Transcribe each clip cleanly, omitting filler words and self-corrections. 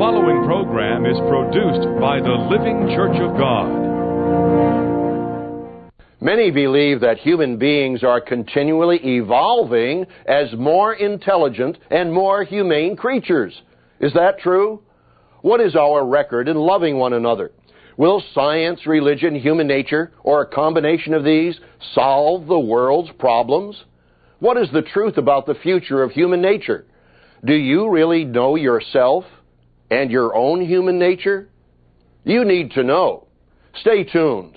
following program is produced by the Living Church of God. Many believe that human beings are continually evolving as more intelligent and more humane creatures. Is that true? What is our record in loving one another? Will science, religion, human nature, or a combination of these solve the world's problems? What is the truth about the future of human nature? Do you really know yourself and your own human nature? You need to know. Stay tuned.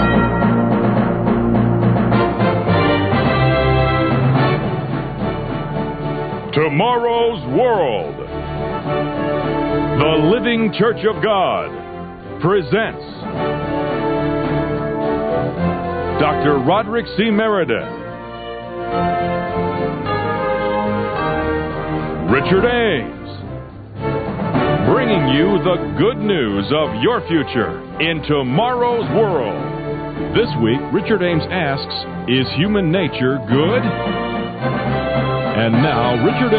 Tomorrow's World. The Living Church of God presents Dr. Roderick C. Meredith, Richard Ames, bringing you the good news of your future in tomorrow's world. This week, Richard Ames asks, is human nature good? And now, Richard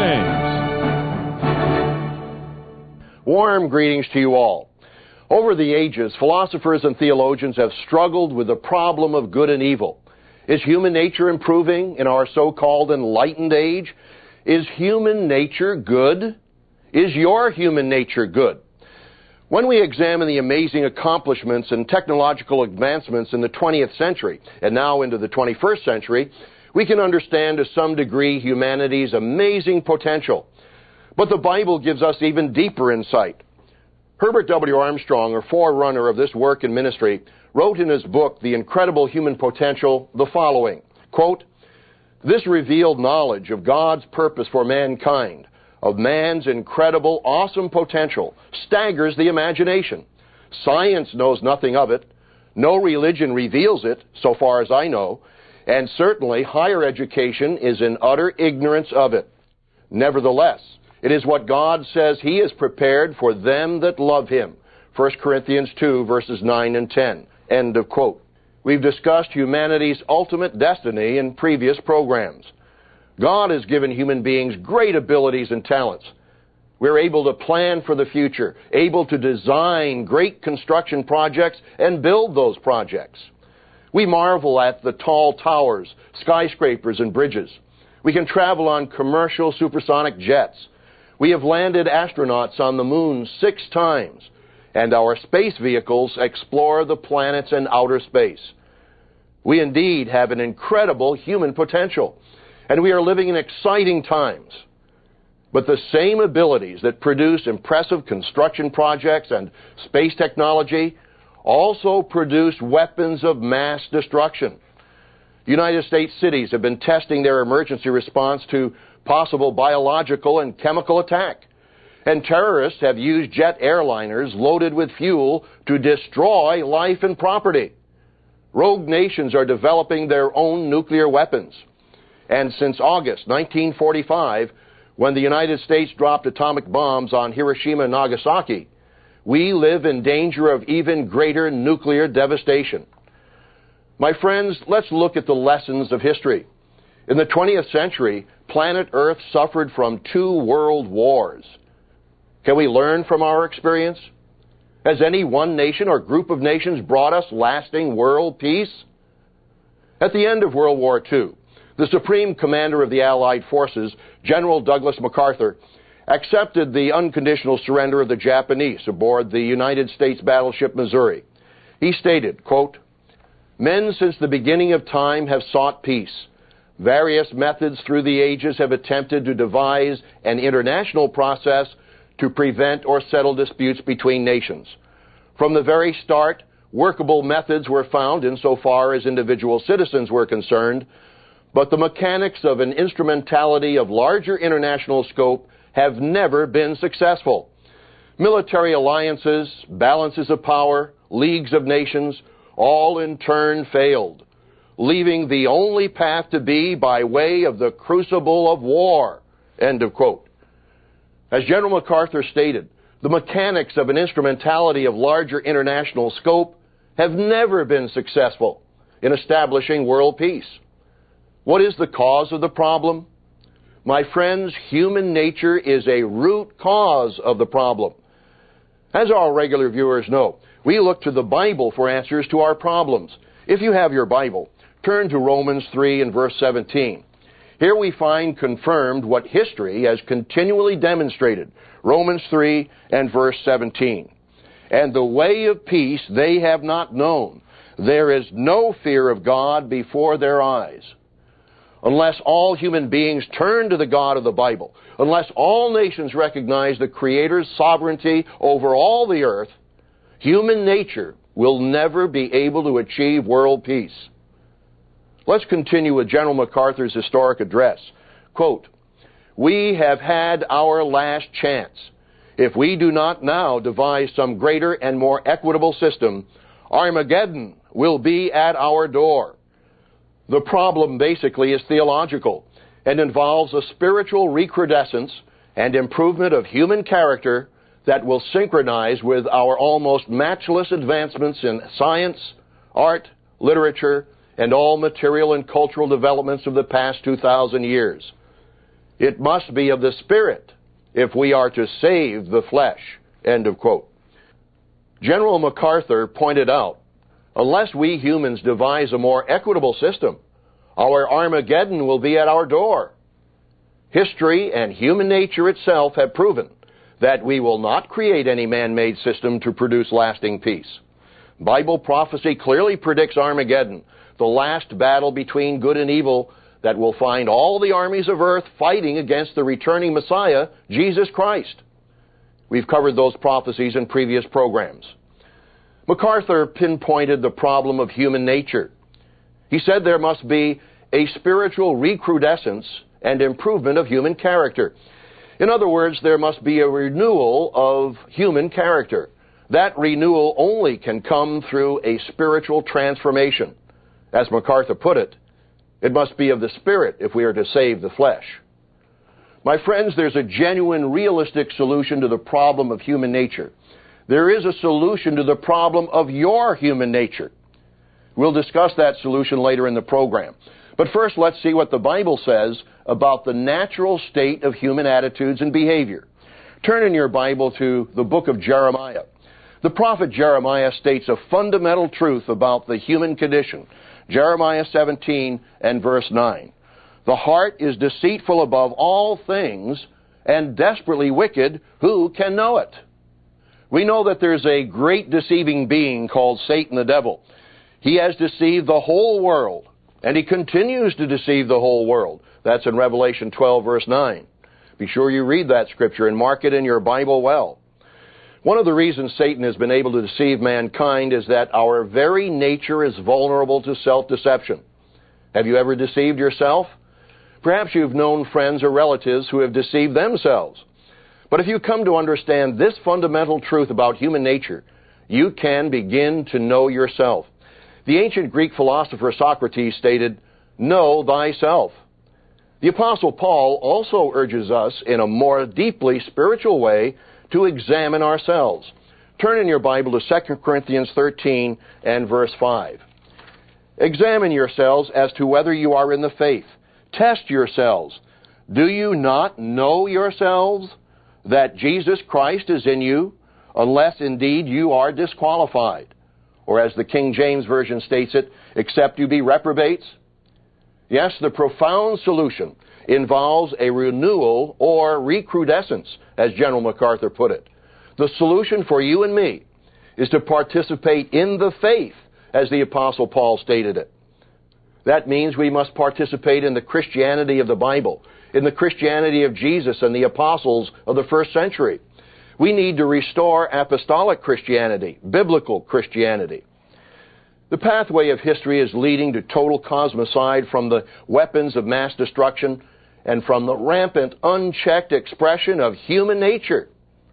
Ames. Warm greetings to you all. Over the ages, philosophers and theologians have struggled with the problem of good and evil. Is human nature improving in our so-called enlightened age? Is human nature good? Is your human nature good? When we examine the amazing accomplishments and technological advancements in the 20th century and now into the 21st century, we can understand to some degree humanity's amazing potential. But the Bible gives us even deeper insight. Herbert W. Armstrong, a forerunner of this work and ministry, wrote in his book, The Incredible Human Potential, the following, quote, "This revealed knowledge of God's purpose for mankind, of man's incredible, awesome potential, staggers the imagination. Science knows nothing of it. No religion reveals it, so far as I know, and certainly higher education is in utter ignorance of it. Nevertheless, it is what God says He is prepared for them that love Him." 1 Corinthians 2, verses 9 and 10. End of quote. We've discussed humanity's ultimate destiny in previous programs. God has given human beings great abilities and talents. We're able to plan for the future, able to design great construction projects and build those projects. We marvel at the tall towers, skyscrapers, and bridges. We can travel on commercial supersonic jets. We have landed astronauts on the moon 6 times, and our space vehicles explore the planets and outer space. We indeed have an incredible human potential, and we are living in exciting times. But the same abilities that produce impressive construction projects and space technology also produce weapons of mass destruction. United States cities have been testing their emergency response to possible biological and chemical attack. And terrorists have used jet airliners loaded with fuel to destroy life and property. Rogue nations are developing their own nuclear weapons. And since August 1945, when the United States dropped atomic bombs on Hiroshima and Nagasaki, we live in danger of even greater nuclear devastation. My friends, let's look at the lessons of history. In the 20th century, planet Earth suffered from 2 world wars. Can we learn from our experience? Has any one nation or group of nations brought us lasting world peace? At the end of World War II, the Supreme Commander of the Allied Forces, General Douglas MacArthur, accepted the unconditional surrender of the Japanese aboard the United States battleship Missouri. He stated, quote, "Men since the beginning of time have sought peace. Various methods through the ages have attempted to devise an international process to prevent or settle disputes between nations. From the very start, workable methods were found insofar as individual citizens were concerned, but the mechanics of an instrumentality of larger international scope have never been successful. Military alliances, balances of power, leagues of nations, all in turn failed, leaving the only path to be by way of the crucible of war." End of quote. As General MacArthur stated, the mechanics of an instrumentality of larger international scope have never been successful in establishing world peace. What is the cause of the problem? My friends, human nature is a root cause of the problem. As our regular viewers know, we look to the Bible for answers to our problems. If you have your Bible, turn to Romans 3 and verse 17. Here we find confirmed what history has continually demonstrated. Romans 3 and verse 17. And the way of peace they have not known. There is no fear of God before their eyes. Unless all human beings turn to the God of the Bible, unless all nations recognize the Creator's sovereignty over all the earth, human nature will never be able to achieve world peace. Let's continue with General MacArthur's historic address. Quote, "We have had our last chance. If we do not now devise some greater and more equitable system, Armageddon will be at our door." The problem basically is theological and involves a spiritual recrudescence and improvement of human character that will synchronize with our almost matchless advancements in science, art, literature, and all material and cultural developments of the past 2,000 years. It must be of the Spirit if we are to save the flesh. End of quote. General MacArthur pointed out, unless we humans devise a more equitable system, our Armageddon will be at our door. History and human nature itself have proven that we will not create any man-made system to produce lasting peace. Bible prophecy clearly predicts Armageddon, the last battle between good and evil that will find all the armies of earth fighting against the returning Messiah, Jesus Christ. We've covered those prophecies in previous programs. MacArthur pinpointed the problem of human nature. He said there must be a spiritual recrudescence and improvement of human character. In other words, there must be a renewal of human character. That renewal only can come through a spiritual transformation. As MacArthur put it, it must be of the Spirit if we are to save the flesh. My friends, there's a genuine, realistic solution to the problem of human nature. There is a solution to the problem of your human nature. We'll discuss that solution later in the program. But first, let's see what the Bible says about the natural state of human attitudes and behavior. Turn in your Bible to the book of Jeremiah. The prophet Jeremiah states a fundamental truth about the human condition. Jeremiah 17 and verse 9. "The heart is deceitful above all things and desperately wicked. Who can know it?" We know that there's a great deceiving being called Satan the devil. He has deceived the whole world, and he continues to deceive the whole world. That's in Revelation 12, verse 9. Be sure you read that scripture and mark it in your Bible well. One of the reasons Satan has been able to deceive mankind is that our very nature is vulnerable to self-deception. Have you ever deceived yourself? Perhaps you've known friends or relatives who have deceived themselves. But if you come to understand this fundamental truth about human nature, you can begin to know yourself. The ancient Greek philosopher Socrates stated, "Know thyself." The Apostle Paul also urges us in a more deeply spiritual way to examine ourselves. Turn in your Bible to 2 Corinthians 13 and verse 5. "Examine yourselves as to whether you are in the faith. Test yourselves. Do you not know yourselves that Jesus Christ is in you, unless indeed you are disqualified?" Or as the King James Version states it, "Except you be reprobates." Yes, the profound solution involves a renewal or recrudescence, as General MacArthur put it. The solution for you and me is to participate in the faith, as the Apostle Paul stated it. That means we must participate in the Christianity of the Bible, in the Christianity of Jesus and the apostles of the first century. We need to restore apostolic Christianity, biblical Christianity. The pathway of history is leading to total cosmicide from the weapons of mass destruction and from the rampant, unchecked expression of human nature.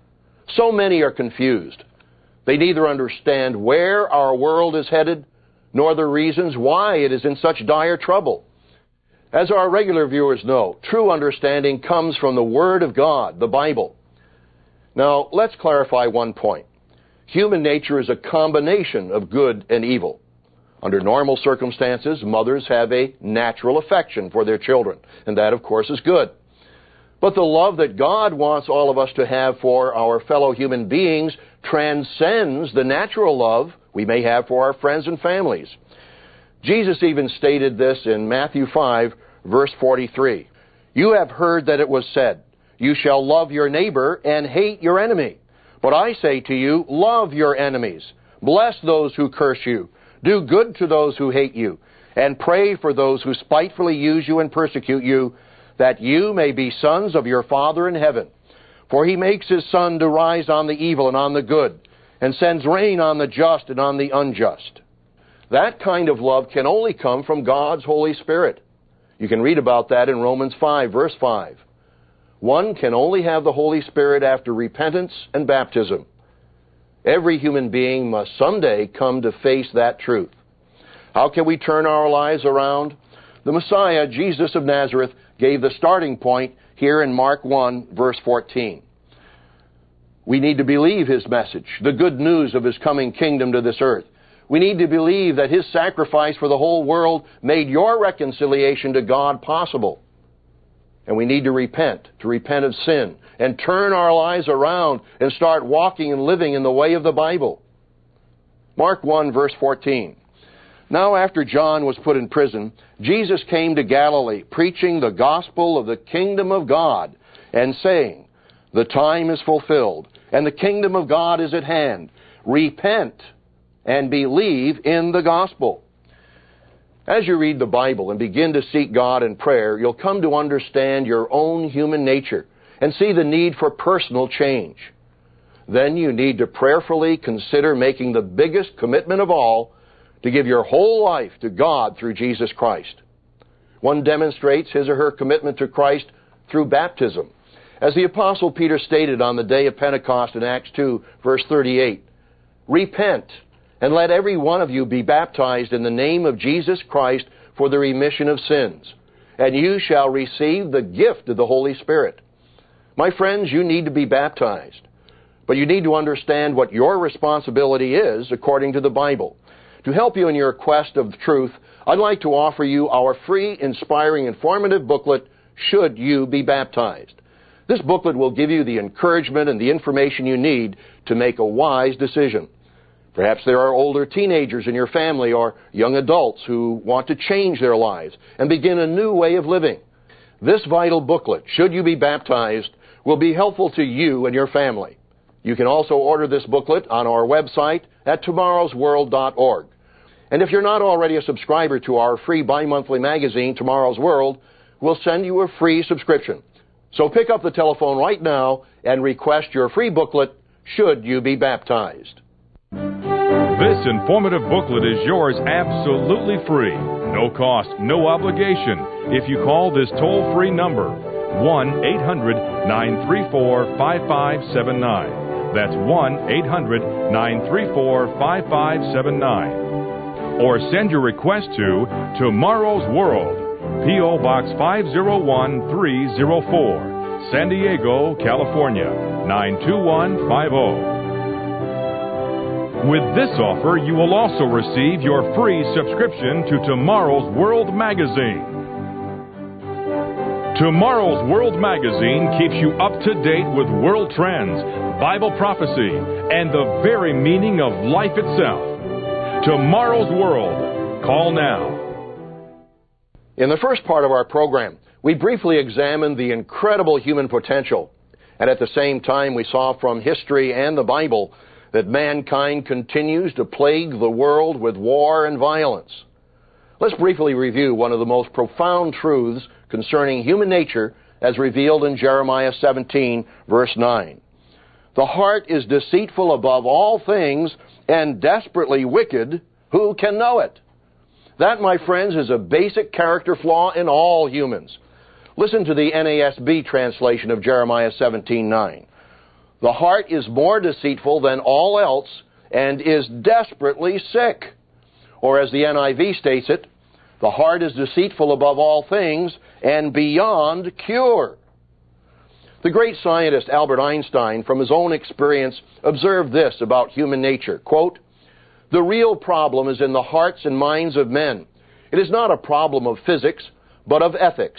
So many are confused. They neither understand where our world is headed, nor the reasons why it is in such dire trouble. As our regular viewers know, true understanding comes from the Word of God, the Bible. Now, let's clarify one point. Human nature is a combination of good and evil. Under normal circumstances, mothers have a natural affection for their children, and that, of course, is good. But the love that God wants all of us to have for our fellow human beings transcends the natural love we may have for our friends and families. Jesus even stated this in Matthew 5, verse 43. You have heard that it was said, you shall love your neighbor and hate your enemy. But I say to you, love your enemies. Bless those who curse you. Do good to those who hate you. And pray for those who spitefully use you and persecute you, that you may be sons of your Father in heaven. For he makes his sun to rise on the evil and on the good, and sends rain on the just and on the unjust. That kind of love can only come from God's Holy Spirit. You can read about that in Romans 5, verse 5. One can only have the Holy Spirit after repentance and baptism. Every human being must someday come to face that truth. How can we turn our lives around? The Messiah, Jesus of Nazareth, gave the starting point here in Mark 1, verse 14. We need to believe his message, the good news of his coming kingdom to this earth. We need to believe that his sacrifice for the whole world made your reconciliation to God possible. And we need to repent of sin, and turn our lives around and start walking and living in the way of the Bible. Mark 1, verse 14. Now after John was put in prison, Jesus came to Galilee, preaching the gospel of the kingdom of God, and saying, the time is fulfilled, and the kingdom of God is at hand. Repent and believe in the gospel. As you read the Bible and begin to seek God in prayer, you'll come to understand your own human nature and see the need for personal change. Then you need to prayerfully consider making the biggest commitment of all, to give your whole life to God through Jesus Christ. One demonstrates his or her commitment to Christ through baptism. As the Apostle Peter stated on the day of Pentecost in Acts 2, verse 38, repent and let every one of you be baptized in the name of Jesus Christ for the remission of sins, and you shall receive the gift of the Holy Spirit. My friends, you need to be baptized, but you need to understand what your responsibility is according to the Bible. To help you in your quest of truth, I'd like to offer you our free, inspiring, informative booklet, Should You Be Baptized? This booklet will give you the encouragement and the information you need to make a wise decision. Perhaps there are older teenagers in your family or young adults who want to change their lives and begin a new way of living. This vital booklet, Should You Be Baptized, will be helpful to you and your family. You can also order this booklet on our website at tomorrowsworld.org. And if you're not already a subscriber to our free bi-monthly magazine, Tomorrow's World, we'll send you a free subscription. So pick up the telephone right now and request your free booklet, Should You Be Baptized? This informative booklet is yours absolutely free. No cost, no obligation. If you call this toll-free number, 1-800-934-5579. That's 1-800-934-5579. Or send your request to Tomorrow's World, P.O. Box 501304, San Diego, California, 92150. With this offer, you will also receive your free subscription to Tomorrow's World magazine. Tomorrow's World magazine keeps you up to date with world trends, Bible prophecy, and the very meaning of life itself. Tomorrow's World. Call now. In the first part of our program, we briefly examined the incredible human potential, and at the same time we saw from history and the Bible that mankind continues to plague the world with war and violence. Let's briefly review one of the most profound truths concerning human nature as revealed in Jeremiah 17, verse 9. The heart is deceitful above all things and desperately wicked. Who can know it? That, my friends, is a basic character flaw in all humans. Listen to the NASB translation of Jeremiah 17:9. The heart is more deceitful than all else and is desperately sick. Or as the NIV states it, the heart is deceitful above all things and beyond cure. The great scientist Albert Einstein, from his own experience, observed this about human nature, quote, "The real problem is in the hearts and minds of men. It is not a problem of physics, but of ethics.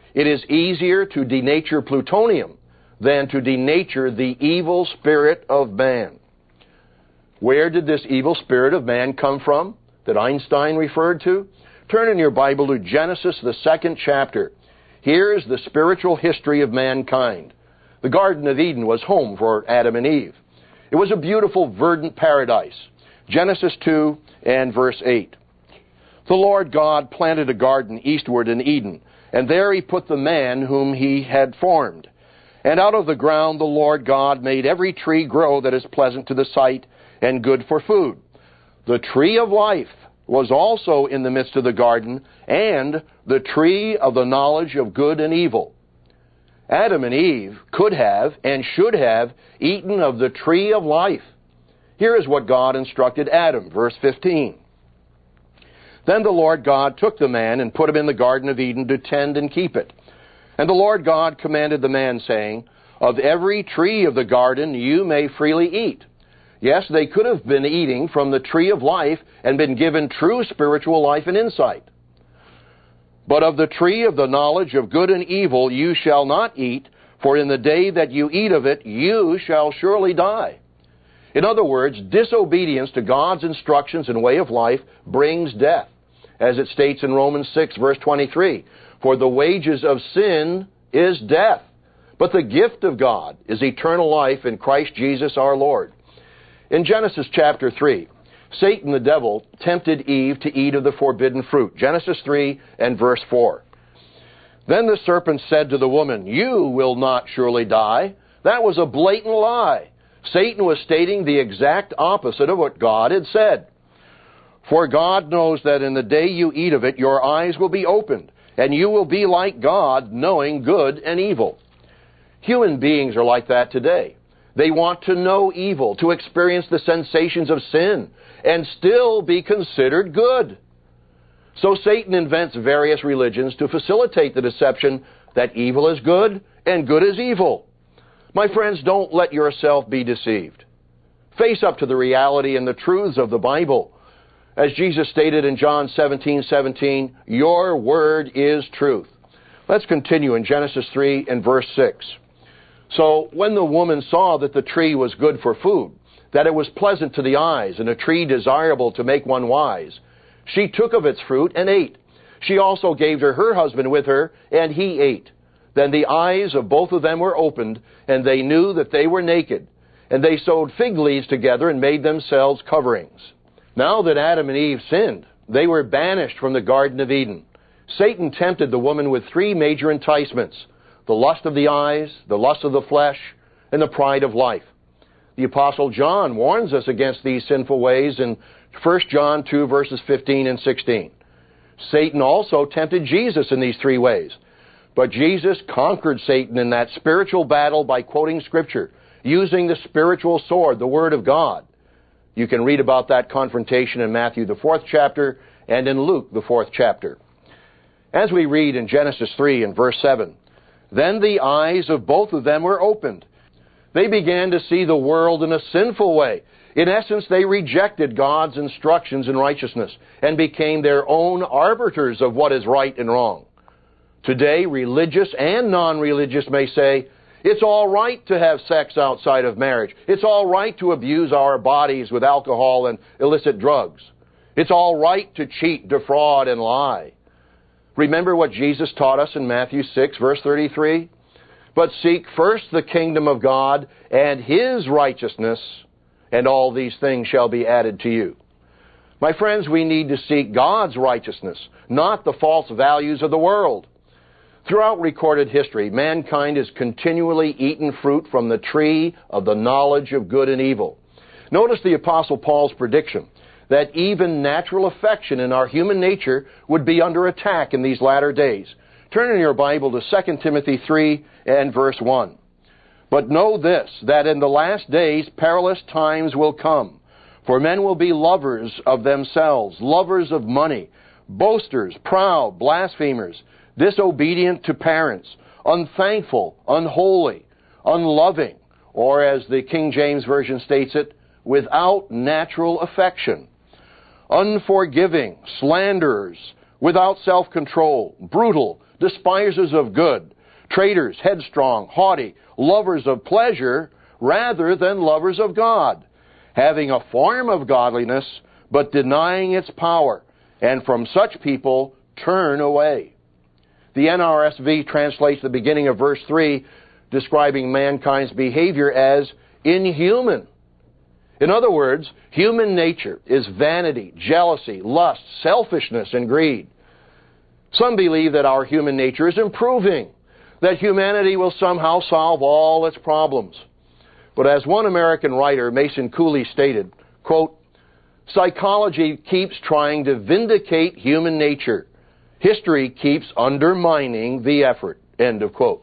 It is easier to denature plutonium than to denature the evil spirit of man. Where did this evil spirit of man come from that Einstein referred to? Turn in your Bible to Genesis, the 2nd chapter. Here's the spiritual history of mankind. The Garden of Eden was home for Adam and Eve. It was a beautiful, verdant paradise. Genesis 2 and verse 8. The Lord God planted a garden eastward in Eden, and there he put the man whom he had formed. And out of the ground the Lord God made every tree grow that is pleasant to the sight and good for food. The tree of life was also in the midst of the garden, and the tree of the knowledge of good and evil. Adam and Eve could have and should have eaten of the tree of life. Here is what God instructed Adam, verse 15. Then the Lord God took the man and put him in the Garden of Eden to tend and keep it. And the Lord God commanded the man, saying, Of every tree of the garden you may freely eat. Yes, they could have been eating from the tree of life and been given true spiritual life and insight. But of the tree of the knowledge of good and evil you shall not eat, for in the day that you eat of it you shall surely die. In other words, disobedience to God's instructions and way of life brings death, as it states in Romans 6, verse 23. For the wages of sin is death, but the gift of God is eternal life in Christ Jesus our Lord. In Genesis chapter 3, Satan the devil tempted Eve to eat of the forbidden fruit. Genesis 3 and verse 4. Then the serpent said to the woman, You will not surely die. That was a blatant lie. Satan was stating the exact opposite of what God had said. For God knows that in the day you eat of it, your eyes will be opened, and you will be like God, knowing good and evil. Human beings are like that today. They want to know evil, to experience the sensations of sin, and still be considered good. So Satan invents various religions to facilitate the deception that evil is good and good is evil. My friends, don't let yourself be deceived. Face up to the reality and the truths of the Bible. As Jesus stated in John 17:17, your word is truth. Let's continue in Genesis 3 and verse 6. So when the woman saw that the tree was good for food, that it was pleasant to the eyes, and a tree desirable to make one wise, she took of its fruit and ate. She also gave to her husband with her, and he ate. Then the eyes of both of them were opened, and they knew that they were naked. And they sewed fig leaves together and made themselves coverings. Now that Adam and Eve sinned, they were banished from the Garden of Eden. Satan tempted the woman with three major enticements: the lust of the eyes, the lust of the flesh, and the pride of life. The Apostle John warns us against these sinful ways in 1 John 2, verses 15 and 16. Satan also tempted Jesus in these three ways. But Jesus conquered Satan in that spiritual battle by quoting Scripture, using the spiritual sword, the Word of God. You can read about that confrontation in Matthew, the 4th chapter, and in Luke, the 4th chapter. As we read in Genesis 3 and verse 7, Then the eyes of both of them were opened. They began to see the world in a sinful way. In essence, they rejected God's instructions in righteousness and became their own arbiters of what is right and wrong. Today, religious and non-religious may say, it's all right to have sex outside of marriage. It's all right to abuse our bodies with alcohol and illicit drugs. It's all right to cheat, defraud, and lie. Remember what Jesus taught us in Matthew 6, verse 33? But seek first the kingdom of God and His righteousness, and all these things shall be added to you. My friends, we need to seek God's righteousness, not the false values of the world. Throughout recorded history, mankind has continually eaten fruit from the tree of the knowledge of good and evil. Notice the Apostle Paul's prediction that even natural affection in our human nature would be under attack in these latter days. Turn in your Bible to 2 Timothy 3 and verse 1. But know this, that in the last days perilous times will come. For men will be lovers of themselves, lovers of money, boasters, proud, blasphemers, disobedient to parents, unthankful, unholy, unloving, or as the King James Version states it, without natural affection, unforgiving, slanderers, without self-control, brutal, despisers of good, traitors, headstrong, haughty, lovers of pleasure rather than lovers of God, having a form of godliness, but denying its power, and from such people turn away. The NRSV translates the beginning of verse 3, describing mankind's behavior as inhuman. In other words, human nature is vanity, jealousy, lust, selfishness, and greed. Some believe that our human nature is improving, that humanity will somehow solve all its problems. But as one American writer, Mason Cooley, stated, quote, "Psychology keeps trying to vindicate human nature. History keeps undermining the effort." End of quote.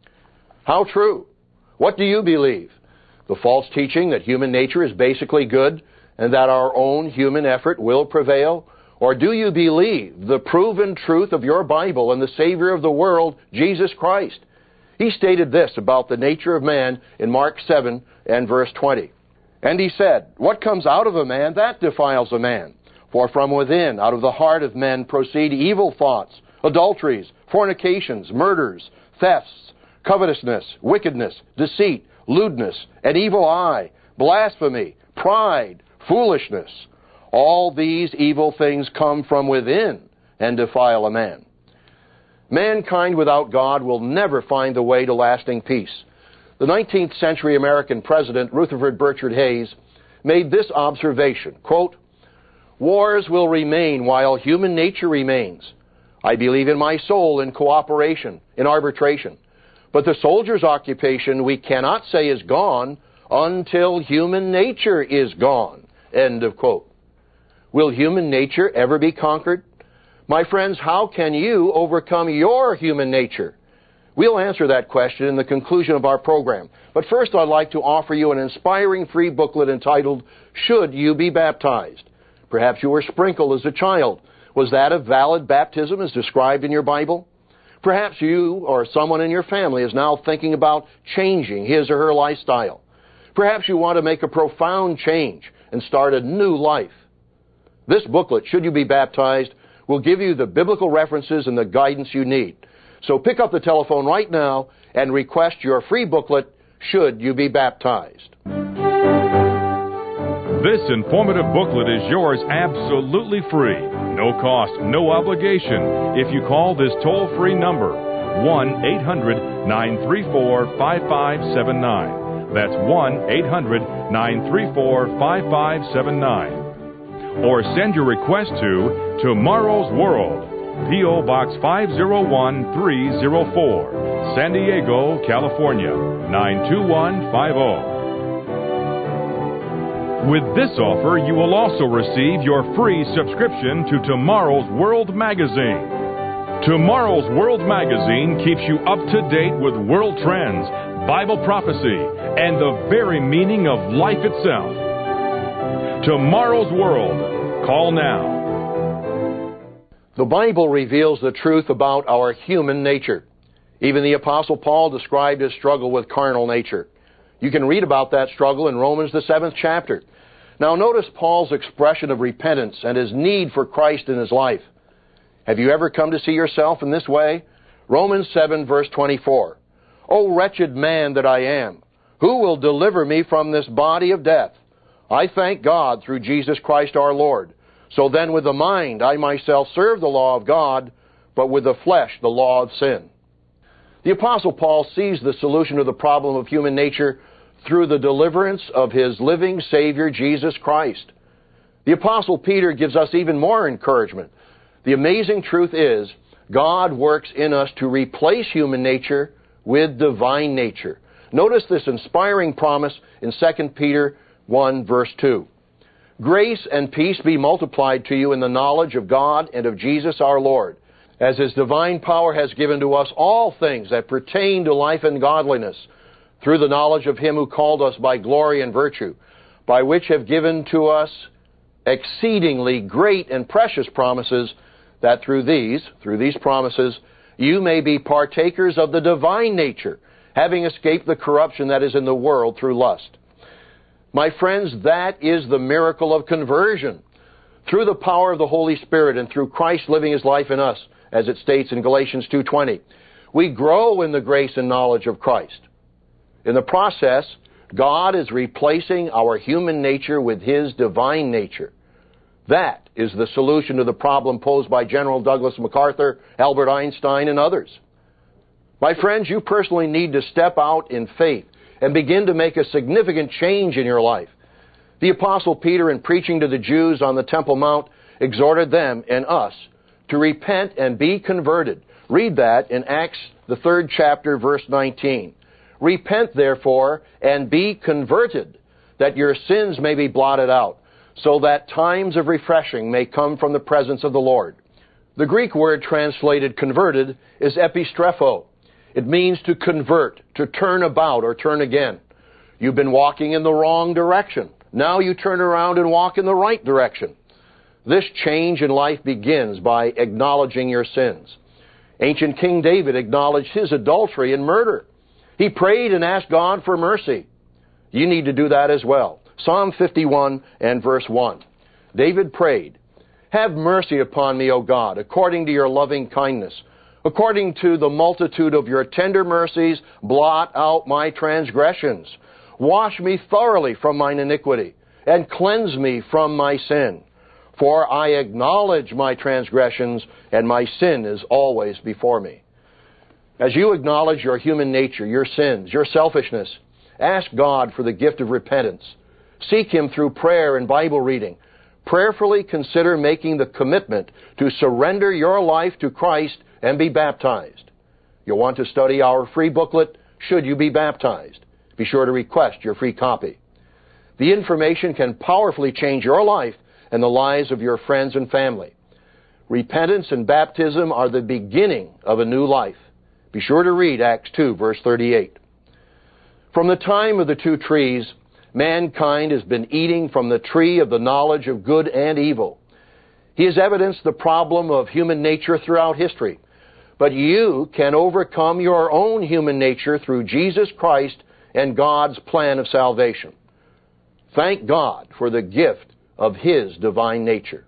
How true? What do you believe? The false teaching that human nature is basically good and that our own human effort will prevail? Or do you believe the proven truth of your Bible and the Savior of the world, Jesus Christ? He stated this about the nature of man in Mark 7 and verse 20. "And he said, What comes out of a man, that defiles a man. For from within, out of the heart of men, proceed evil thoughts, adulteries, fornications, murders, thefts, covetousness, wickedness, deceit, lewdness, an evil eye, blasphemy, pride, foolishness. All these evil things come from within and defile a man." Mankind without God will never find the way to lasting peace. The 19th century American president, Rutherford Burchard Hayes, made this observation, quote, "Wars will remain while human nature remains. I believe in my soul in cooperation, in arbitration. But the soldier's occupation we cannot say is gone until human nature is gone." End of quote. Will human nature ever be conquered? My friends, how can you overcome your human nature? We'll answer that question in the conclusion of our program. But first, I'd like to offer you an inspiring free booklet entitled, "Should You Be Baptized?" Perhaps you were sprinkled as a child. Was that a valid baptism as described in your Bible? Perhaps you or someone in your family is now thinking about changing his or her lifestyle. Perhaps you want to make a profound change and start a new life. This booklet, "Should You Be Baptized?" will give you the biblical references and the guidance you need. So pick up the telephone right now and request your free booklet, "Should You Be Baptized?" This informative booklet is yours absolutely free. No cost, no obligation if you call this toll-free number, 1-800-934-5579. That's 1-800-934-5579. Or send your request to Tomorrow's World, P.O. Box 501304, San Diego, California, 92150. With this offer, you will also receive your free subscription to Tomorrow's World magazine. Tomorrow's World magazine keeps you up to date with world trends, Bible prophecy, and the very meaning of life itself. Tomorrow's World. Call now. The Bible reveals the truth about our human nature. Even the Apostle Paul described his struggle with carnal nature. You can read about that struggle in Romans, the 7th chapter. Now notice Paul's expression of repentance and his need for Christ in his life. Have you ever come to see yourself in this way? Romans 7, verse 24. "O wretched man that I am, who will deliver me from this body of death? I thank God through Jesus Christ our Lord. So then with the mind I myself serve the law of God, but with the flesh the law of sin." The Apostle Paul sees the solution to the problem of human nature through the deliverance of his living Savior, Jesus Christ. The Apostle Peter gives us even more encouragement. The amazing truth is, God works in us to replace human nature with divine nature. Notice this inspiring promise in 2 Peter 1, verse 2. "Grace and peace be multiplied to you in the knowledge of God and of Jesus our Lord, as His divine power has given to us all things that pertain to life and godliness, through the knowledge of Him who called us by glory and virtue, by which have given to us exceedingly great and precious promises, that through these promises, you may be partakers of the divine nature, having escaped the corruption that is in the world through lust." My friends, that is the miracle of conversion. Through the power of the Holy Spirit and through Christ living His life in us, as it states in Galatians 2:20. We grow in the grace and knowledge of Christ. In the process, God is replacing our human nature with His divine nature. That is the solution to the problem posed by General Douglas MacArthur, Albert Einstein, and others. My friends, you personally need to step out in faith and begin to make a significant change in your life. The Apostle Peter, in preaching to the Jews on the Temple Mount, exhorted them and us to repent and be converted. Read that in Acts, the 3rd chapter, verse 19. Repent, therefore, and be converted, that your sins may be blotted out, so that times of refreshing may come from the presence of the Lord. The Greek word translated converted is epistrepho. It means to convert, to turn about or turn again. You've been walking in the wrong direction. Now you turn around and walk in the right direction. This change in life begins by acknowledging your sins. Ancient King David acknowledged his adultery and murder. He prayed and asked God for mercy. You need to do that as well. Psalm 51 and verse 1. David prayed, "Have mercy upon me, O God, according to your loving kindness. According to the multitude of your tender mercies, blot out my transgressions. Wash me thoroughly from mine iniquity, and cleanse me from my sin. For I acknowledge my transgressions, and my sin is always before me." As you acknowledge your human nature, your sins, your selfishness, ask God for the gift of repentance. Seek Him through prayer and Bible reading. Prayerfully consider making the commitment to surrender your life to Christ and be baptized. You'll want to study our free booklet, Should You Be Baptized? Be sure to request your free copy. The information can powerfully change your life and the lives of your friends and family. Repentance and baptism are the beginning of a new life. Be sure to read Acts 2, verse 38. From the time of the two trees, mankind has been eating from the tree of the knowledge of good and evil. He has evidenced the problem of human nature throughout history. But you can overcome your own human nature through Jesus Christ and God's plan of salvation. Thank God for the gift of His divine nature.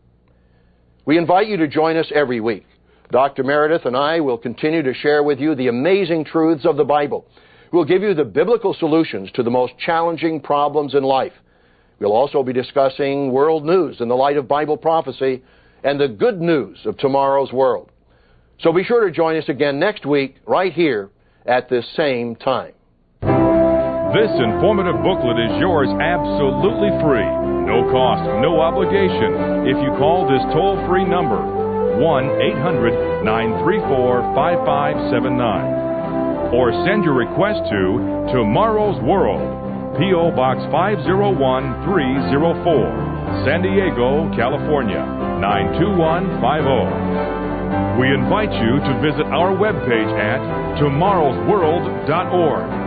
We invite you to join us every week. Dr. Meredith and I will continue to share with you the amazing truths of the Bible. We'll give you the biblical solutions to the most challenging problems in life. We'll also be discussing world news in the light of Bible prophecy and the good news of tomorrow's world. So be sure to join us again next week, right here at this same time. This informative booklet is yours absolutely free. No cost, no obligation. If you call this toll-free number, 1-800-934-5579. Or send your request to Tomorrow's World, P.O. Box 501304, San Diego, California, 92150. We invite you to visit our webpage at tomorrowsworld.org.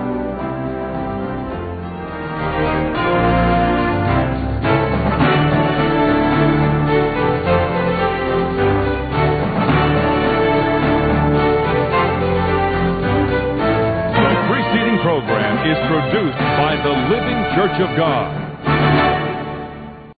Is produced by the Living Church of God.